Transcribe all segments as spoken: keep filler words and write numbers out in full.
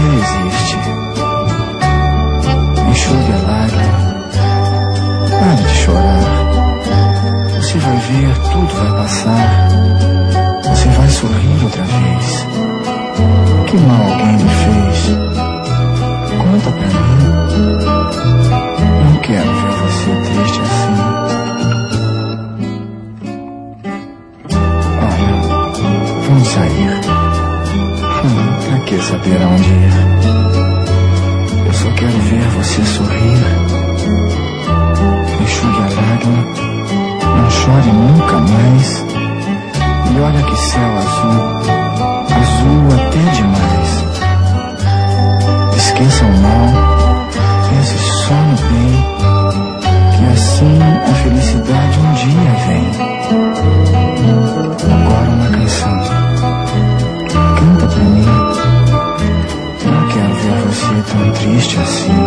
existe. Enxugue a lágrima. Pare de chorar. Você vai ver, tudo vai passar. Você vai sorrir outra vez. Que mal alguém me fez? Conta pra mim. Não quero ver você triste assim. Olha, vamos sair. Hum, pra que saber aonde ir? Eu só quero ver você sorrir. Enxugue a lágrima. Não chore nunca mais. E olha que céu azul. Azul até demais. Esqueça o mal. Pense só no bem. Que assim a felicidade um dia vem. Agora uma canção. Canta pra mim. Não quero ver você tão triste assim.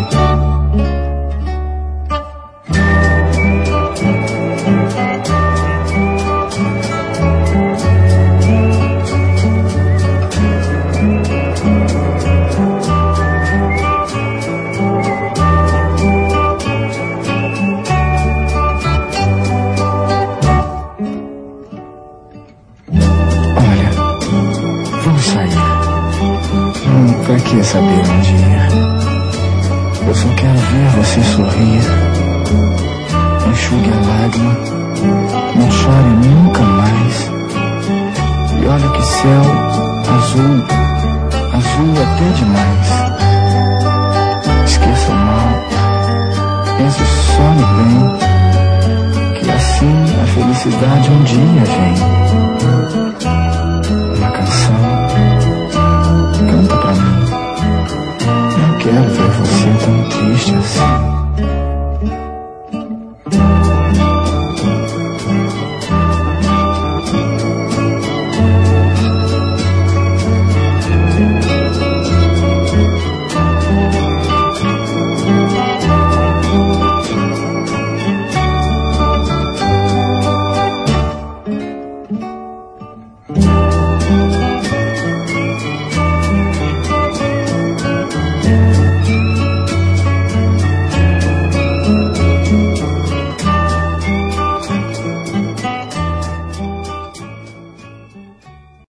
Pra que saber onde ir? Eu só quero ver você sorrir. Enxugue a lágrima. Não chore nunca mais. E olha que céu azul. Azul até demais. Esqueça o mal. Pense só no bem. Que assim a felicidade um dia vem. Uma canção. Canta pra mim. Não quero ver você tão triste assim.